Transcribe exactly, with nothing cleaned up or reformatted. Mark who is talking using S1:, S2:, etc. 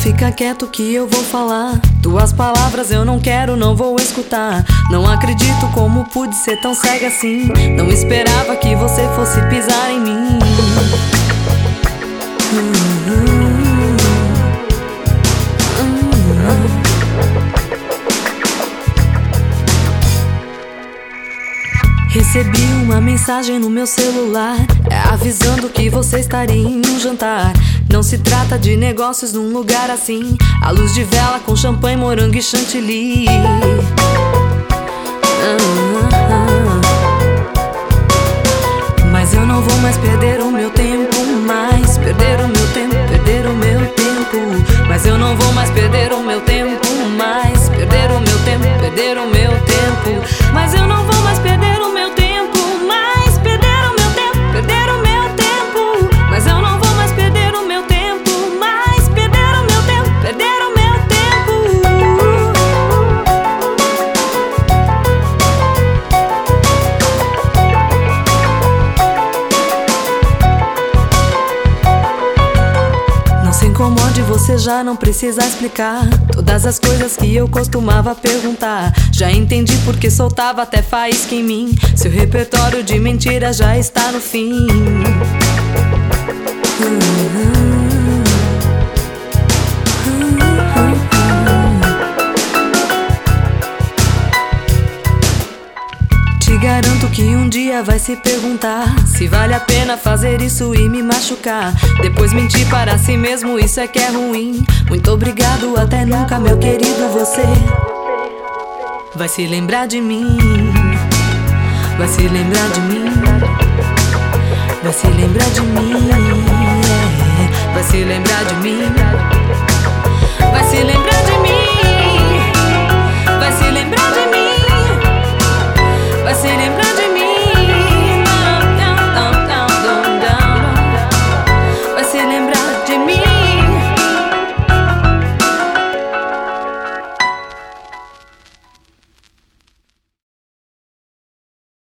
S1: Fica quieto que eu vou falar. Tuas palavras eu não quero, não vou escutar. Não acredito como pude ser tão cega assim. Não esperava que você fosse pisar em mim. Recebi uma mensagem no meu celular, avisando que você estaria em um jantar. Não se trata de negócios num lugar assim. A luz de vela com champanhe, morango e chantilly. Mas eu não vou mais perder o meu tempo, mais perder o meu tempo, perder o meu tempo. Mas eu não vou mais perder o meu tempo, mais perder o meu tempo, perder o meu tempo. Mas eu não vou mais perder o meu tempo, mais perder o meu tempo, perder o meu tempo. Mas eu não vou mais perder o meu tempo, mais perder o meu tempo, perder o meu tempo. Não se incomode, você já não precisa explicar todas as coisas que eu costumava perguntar. Já entendi porque soltava até faísca em mim. Seu repertório de mentiras já está no fim. Te garanto que um dia vai se perguntar se vale a pena fazer isso e me machucar. Depois mentir para si mesmo, isso é que é ruim. Muito obrigado, até nunca, meu querido. Você vai se lembrar de mim, vai se lembrar de mim, vai se lembrar de mim, é. Vai se lembrar de mim.